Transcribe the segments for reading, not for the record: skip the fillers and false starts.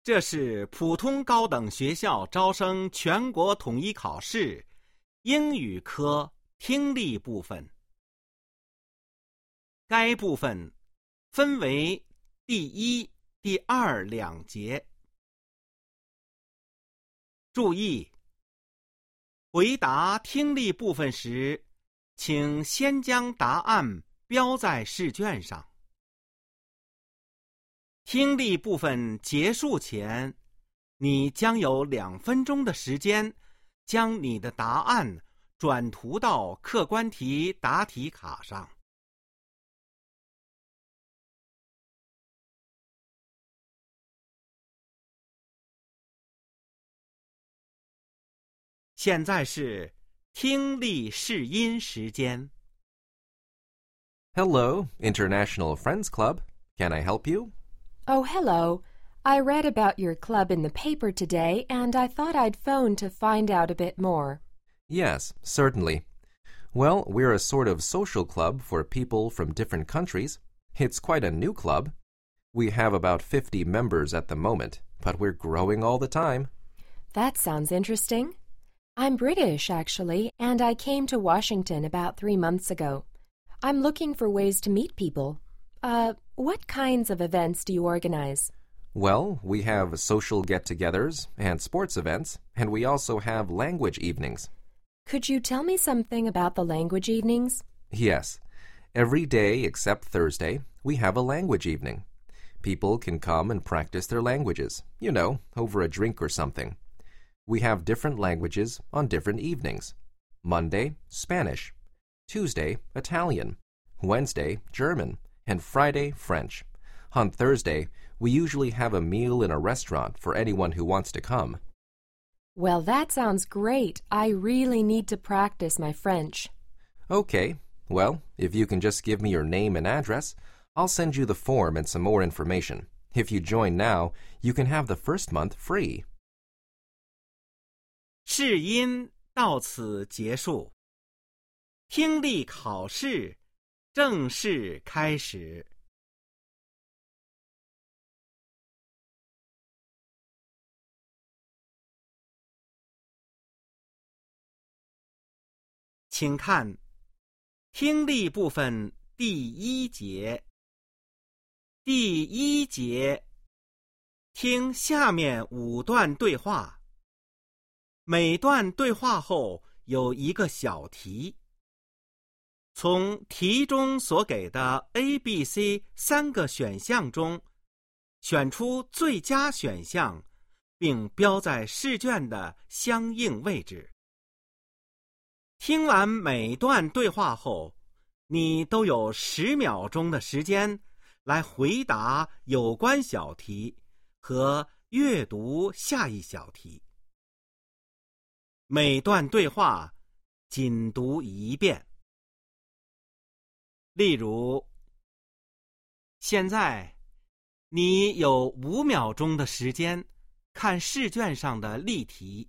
这是普通高等学校招生全国统一考试英语科听力部分。该部分分为第一、第二两节。注意，回答听力部分时，请先将答案标在试卷上。听力部分结束前，你将有2分钟的时间，将你的答案转涂到客观题答题卡上。现在是听力试音时间。 Hello, International Friends Club. Can I help you? Oh, hello. I read about your club in the paper today, and I thought I'd phone to find out a bit more. Yes, certainly. Well, we're a sort of social club for people from different countries. It's quite a new club. We have about 50 members at the moment, but we're growing all the time. That sounds interesting. I'm British, actually, and I came to Washington about 3 months ago. I'm looking for ways to meet people. What kinds of events do you organize? Well, we have social get-togethers and sports events, and we also have language evenings. Could you tell me something about the language evenings? Yes. Every day except Thursday, we have a language evening. People can come and practice their languages, over a drink or something. We have different languages on different evenings. Monday, Spanish. Tuesday, Italian. Wednesday, German. And Friday, French. On Thursday, we usually have a meal in a restaurant for anyone who wants to come. Well, that sounds great. I really need to practice my French. Okay. Well, if you can just give me your name and address, I'll send you the form and some more information. If you join now, you can have the first month free. 试音到此结束，听力考试正式开始。请看听力部分第1节。第1节，听下面5段对话。每段对话后有一个小题，从题中所给的 A、B、C 3个选项中选出最佳选项，并标在试卷的相应位置。听完每段对话后，你都有10秒钟的时间来回答有关小题和阅读下一小题。每段对话仅读1遍。例如，现在你有5秒钟的时间看试卷上的例题。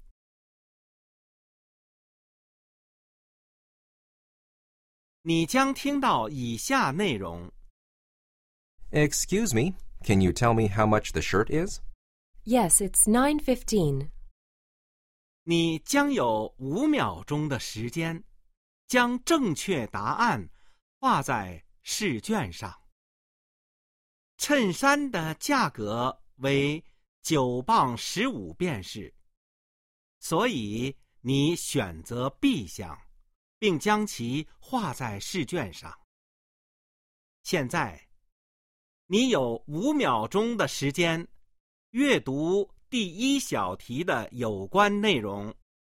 你将听到以下内容。 Excuse me, can you tell me how much the shirt is? Yes, it's 9:15. 你将有5秒钟的时间，将正确答案画在试卷上。衬衫的价格为9磅15便士，所以你选择 B 项，并将其画在试卷上。现在，你有5秒钟的时间阅读第1小题的有关内容。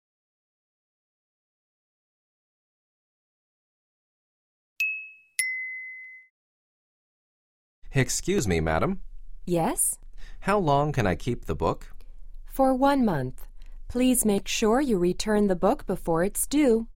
Excuse me, madam. Yes? How long can I keep the book? For 1 month. Please make sure you return the book before it's due.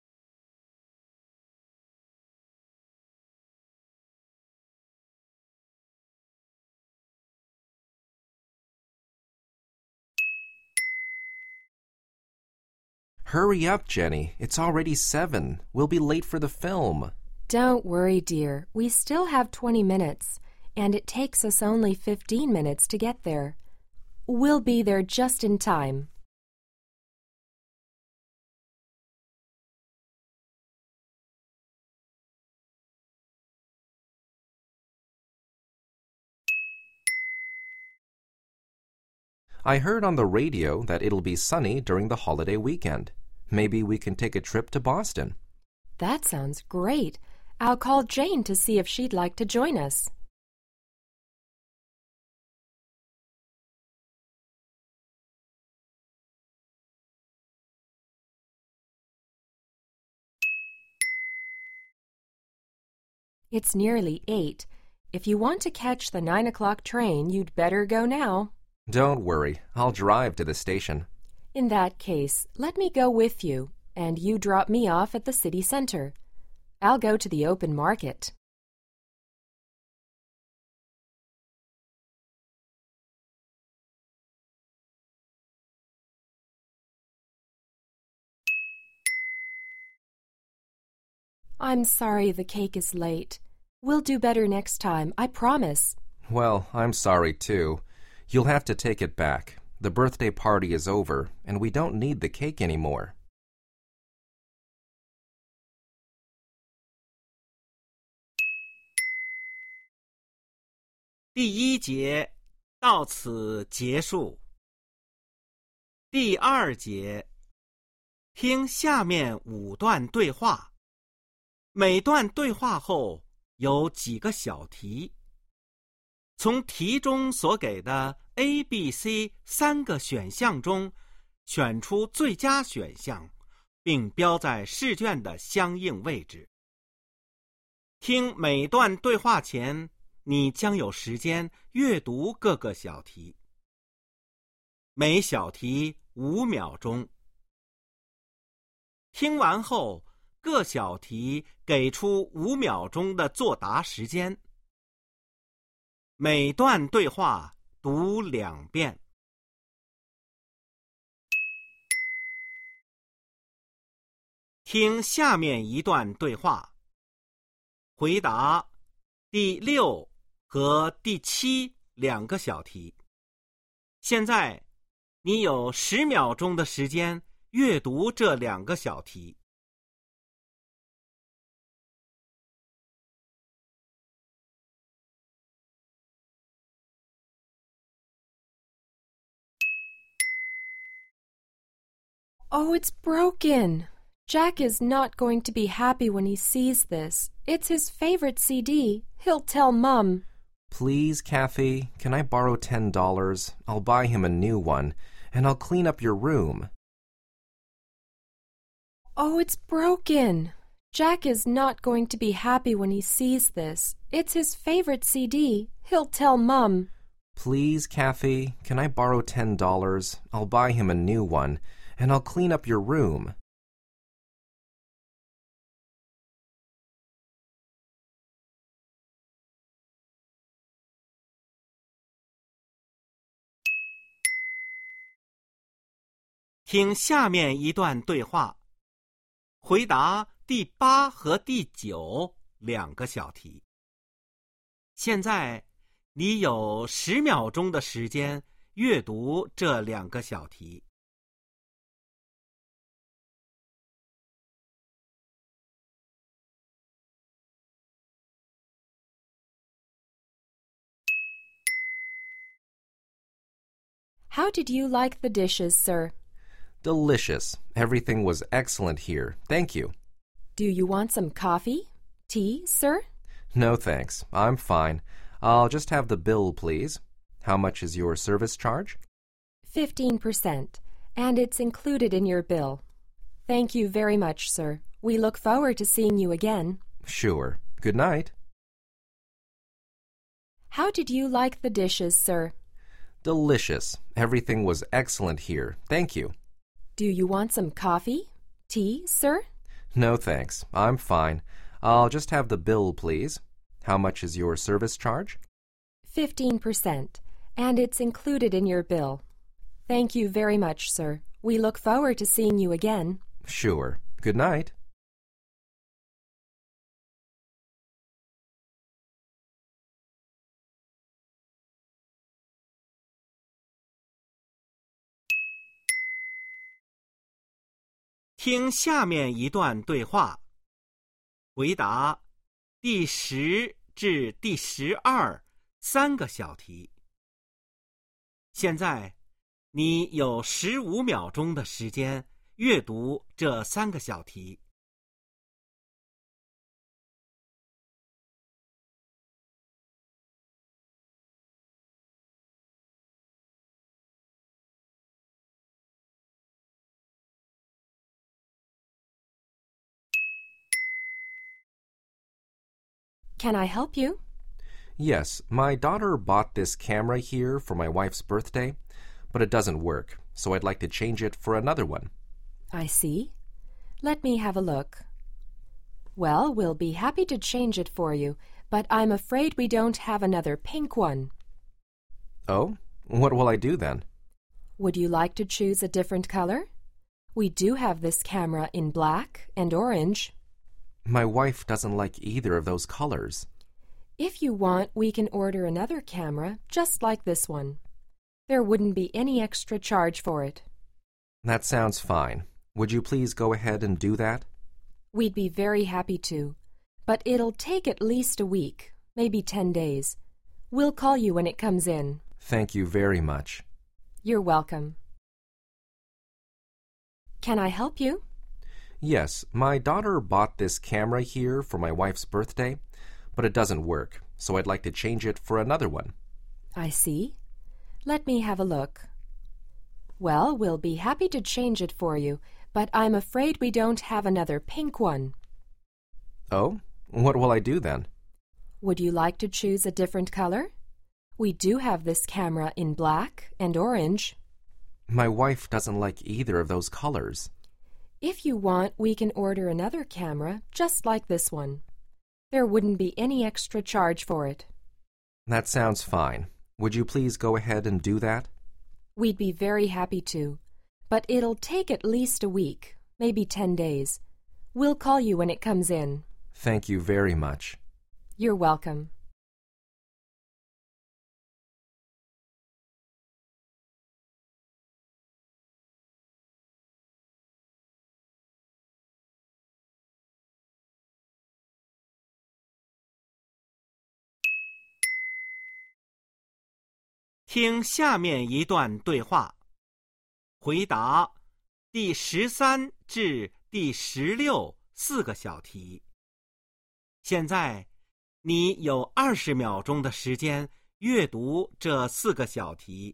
Hurry up, Jenny. It's already 7. We'll be late for the film. Don't worry, dear. We still have 20 minutes, and it takes us only 15 minutes to get there. We'll be there just in time. I heard on the radio that it'll be sunny during the holiday weekend. Maybe we can take a trip to Boston. That sounds great. I'll call Jane to see if she'd like to join us. It's nearly 8. If you want to catch the 9 o'clock train, you'd better go now. Don't worry, I'll drive to the station. In that case, let me go with you, and you drop me off at the city center. I'll go to the open market. I'm sorry the cake is late. We'll do better next time, I promise. Well, I'm sorry too. You'll have to take it back. The birthday party is over, and we don't need the cake anymore. 第一节到此结束。第二节，听下面5段对话，每段对话后有几个小题。从题中所给的 A、B、C 3个选项中，选出最佳选项，并标在试卷的相应位置。听每段对话前，你将有时间阅读各个小题。每小题5秒钟。听完后，各小题给出5秒钟的作答时间。每段对话读2遍。听下面一段对话，回答第6和第72个小题。现在，你有10秒钟的时间阅读这2个小题。 Oh, it's broken. Jack is not going to be happy when he sees this. It's his favorite CD. He'll tell Mum. Please, Kathy, can I borrow $10? I'll buy him a new one, and I'll clean up your room. Oh, it's broken. Jack is not going to be happy when he sees this. It's his favorite CD. He'll tell Mum. Please, Kathy, can I borrow $10? I'll buy him a new one, and I'll clean up your room. 听下面一段对话，回答第8和第92个小题。现在，你有10秒钟的时间阅读这2个小题。 How did you like the dishes, sir? Delicious. Everything was excellent here. Thank you. Do you want some coffee? Tea, sir? No, thanks. I'm fine. I'll just have the bill, please. How much is your service charge? 15%, and it's included in your bill. Thank you very much, sir. We look forward to seeing you again. Sure. Good night. How did you like the dishes, sir? Delicious. Everything was excellent here. Thank you. Do you want some coffee? Tea, sir? No, thanks. I'm fine. I'll just have the bill, please. How much is your service charge? 15%, and it's included in your bill. Thank you very much, sir. We look forward to seeing you again. Sure. Good night. 听下面一段对话，回答第10至第123个小题。现在，你有15秒钟的时间阅读这3个小题。 Can I help you? Yes, my daughter bought this camera here for my wife's birthday, but it doesn't work, so I'd like to change it for another one. I see. Let me have a look. Well, we'll be happy to change it for you, but I'm afraid we don't have another pink one. Oh? What will I do then? Would you like to choose a different color? We do have this camera in black and orange. My wife doesn't like either of those colors. If you want, we can order another camera just like this one. There wouldn't be any extra charge for it. That sounds fine. Would you please go ahead and do that? We'd be very happy to, but it'll take at least a week, maybe 10 days. We'll call you when it comes in. Thank you very much. You're welcome. Can I help you? Yes, my daughter bought this camera here for my wife's birthday, but it doesn't work, so I'd like to change it for another one. I see. Let me have a look. Well, we'll be happy to change it for you, but I'm afraid we don't have another pink one. Oh? What will I do then? Would you like to choose a different color? We do have this camera in black and orange. My wife doesn't like either of those colors. If you want, we can order another camera just like this one. There wouldn't be any extra charge for it. That sounds fine. Would you please go ahead and do that? We'd be very happy to, but it'll take at least a week, maybe 10 days. We'll call you when it comes in. Thank you very much. You're welcome. 听下面一段对话，回答第13至第16 4个小题。现在，你有20秒钟的时间阅读这4个小题。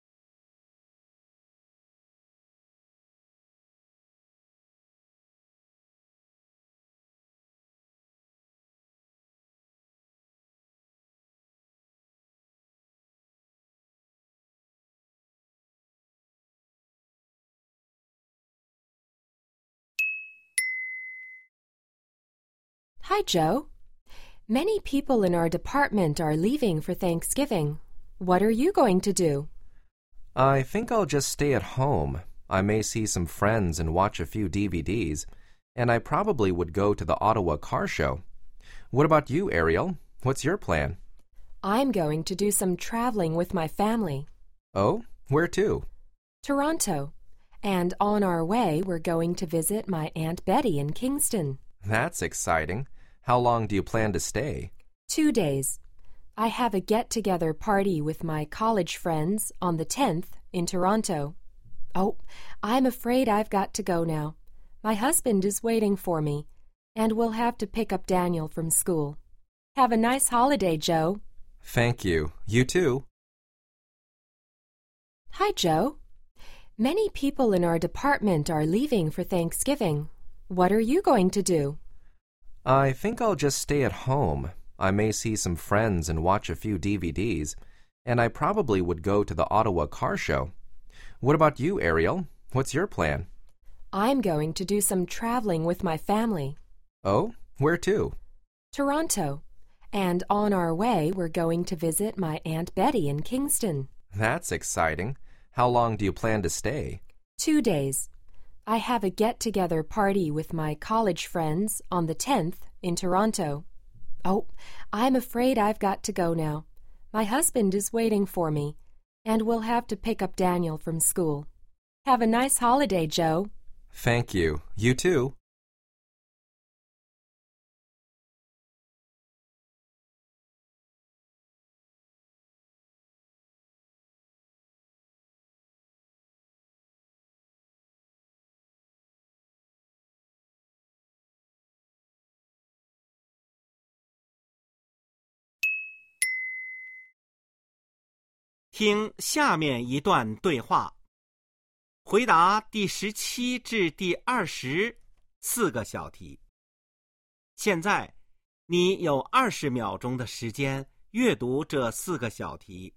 Hi, Joe. Many people in our department are leaving for Thanksgiving. What are you going to do? I think I'll just stay at home. I may see some friends and watch a few DVDs, and I probably would go to the Ottawa Car Show. What about you, Ariel? What's your plan? I'm going to do some traveling with my family. Oh? Where to? Toronto. And on our way, we're going to visit my Aunt Betty in Kingston. That's exciting. How long do you plan to stay? 2 days. I have a get-together party with my college friends on the 10th in Toronto. Oh, I'm afraid I've got to go now. My husband is waiting for me, and we'll have to pick up Daniel from school. Have a nice holiday, Joe. Thank you. You too. Hi, Joe. Many people in our department are leaving for Thanksgiving. What are you going to do? I think I'll just stay at home. I may see some friends and watch a few DVDs, and I probably would go to the Ottawa Car Show. What about you, Ariel? What's your plan? I'm going to do some traveling with my family. Oh? Where to? Toronto. And on our way, we're going to visit my Aunt Betty in Kingston. That's exciting. How long do you plan to stay? 2 days. I have a get-together party with my college friends on the 10th in Toronto. Oh, I'm afraid I've got to go now. My husband is waiting for me, and we'll have to pick up Daniel from school. Have a nice holiday, Joe. Thank you. You too. 听下面一段对话，回答第17至第24个小题。现在，你有20秒钟的时间阅读这4个小题。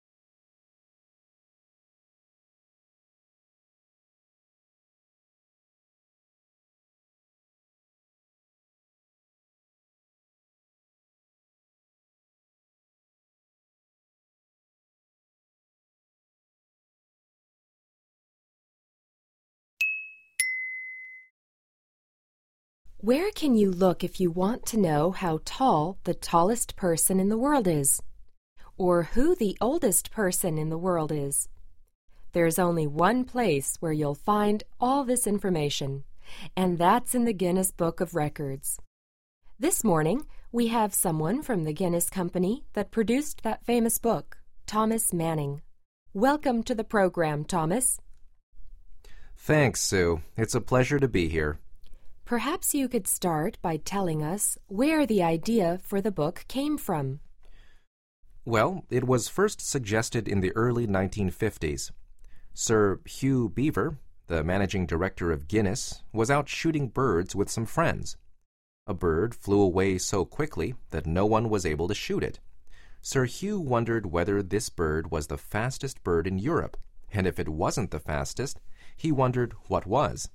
Where can you look if you want to know how tall the tallest person in the world is? Or who the oldest person in the world is? There's only one place where you'll find all this information, and that's in the Guinness Book of Records. This morning, we have someone from the Guinness Company that produced that famous book, Thomas Manning. Welcome to the program, Thomas. Thanks, Sue. It's a pleasure to be here. Perhaps you could start by telling us where the idea for the book came from. Well, it was first suggested in the early 1950s. Sir Hugh Beaver, the managing director of Guinness, was out shooting birds with some friends. A bird flew away so quickly that no one was able to shoot it. Sir Hugh wondered whether this bird was the fastest bird in Europe, and if it wasn't the fastest, he wondered what was.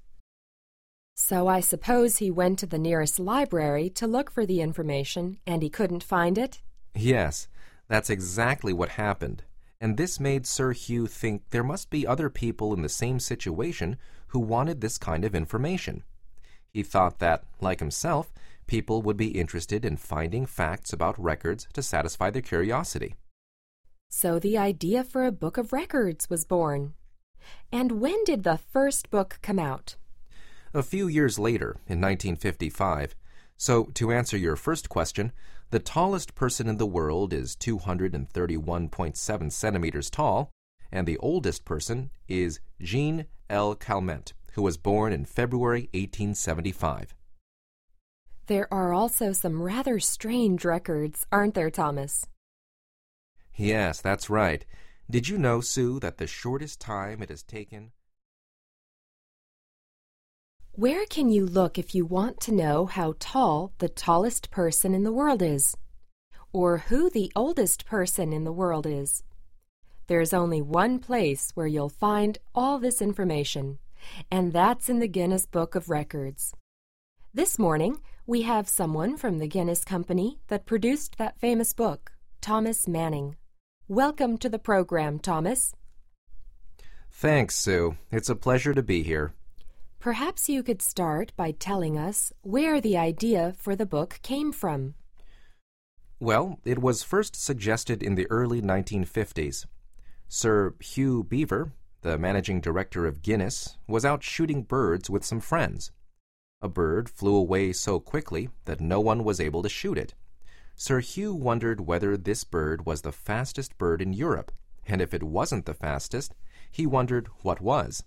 So I suppose he went to the nearest library to look for the information, and he couldn't find it? Yes, that's exactly what happened, and this made Sir Hugh think there must be other people in the same situation who wanted this kind of information. He thought that, like himself, people would be interested in finding facts about records to satisfy their curiosity. So the idea for a book of records was born. And when did the first book come out? A few years later, in 1955. So, to answer your first question, the tallest person in the world is 231.7 centimeters tall, and the oldest person is Jean L. Calment, who was born in February 1875. There are also some rather strange records, aren't there, Thomas? Yes, that's right. Did you know, Sue, that the shortest time it has taken... Where can you look if you want to know how tall the tallest person in the world is? Or who the oldest person in the world is? There's only one place where you'll find all this information, and that's in the Guinness Book of Records. This morning, we have someone from the Guinness Company that produced that famous book, Thomas Manning. Welcome to the program, Thomas. Thanks, Sue. It's a pleasure to be here. Perhaps you could start by telling us where the idea for the book came from. Well, it was first suggested in the early 1950s. Sir Hugh Beaver, the managing director of Guinness, was out shooting birds with some friends. A bird flew away so quickly that no one was able to shoot it. Sir Hugh wondered whether this bird was the fastest bird in Europe, and if it wasn't the fastest, he wondered what was.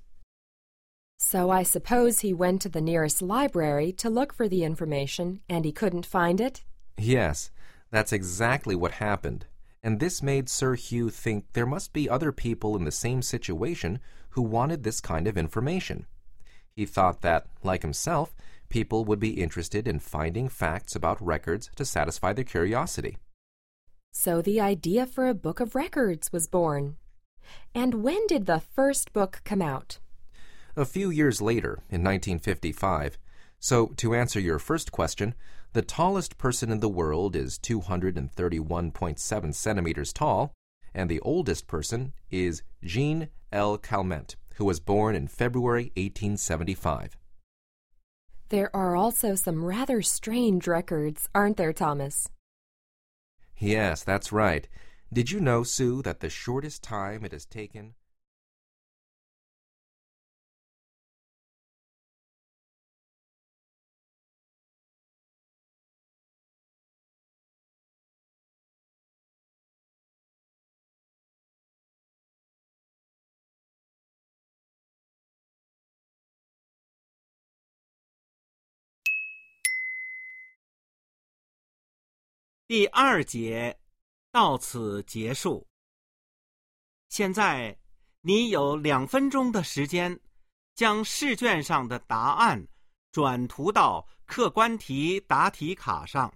So I suppose he went to the nearest library to look for the information, and he couldn't find it? Yes, that's exactly what happened, and this made Sir Hugh think there must be other people in the same situation who wanted this kind of information. He thought that, like himself, people would be interested in finding facts about records to satisfy their curiosity. So the idea for a book of records was born. And when did the first book come out? A few years later, in 1955. So, to answer your first question, the tallest person in the world is 231.7 centimeters tall, and the oldest person is Jean L. Calment, who was born in February 1875. There are also some rather strange records, aren't there, Thomas? Yes, that's right. Did you know, Sue, that the shortest time it has taken 第2节到此结束。现在你有2分钟的时间，将试卷上的答案转涂到客观题答题卡上。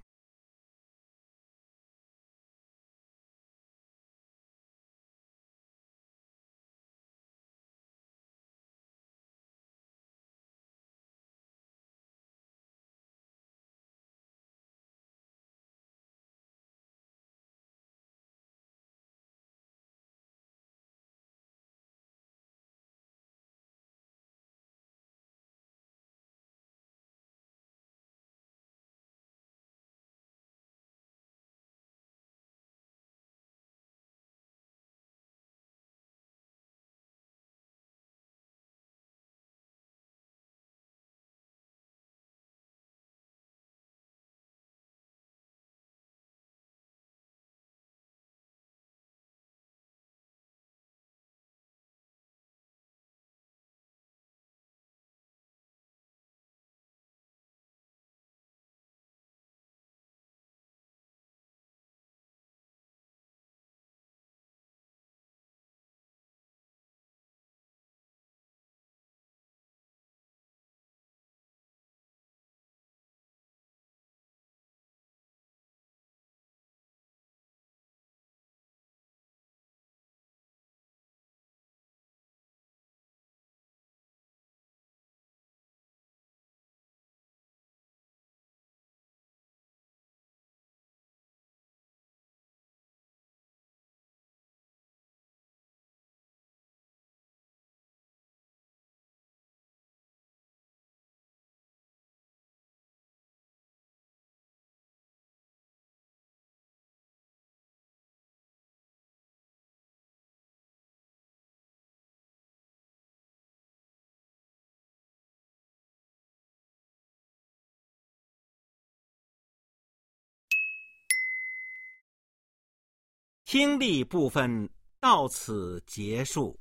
听力部分到此结束。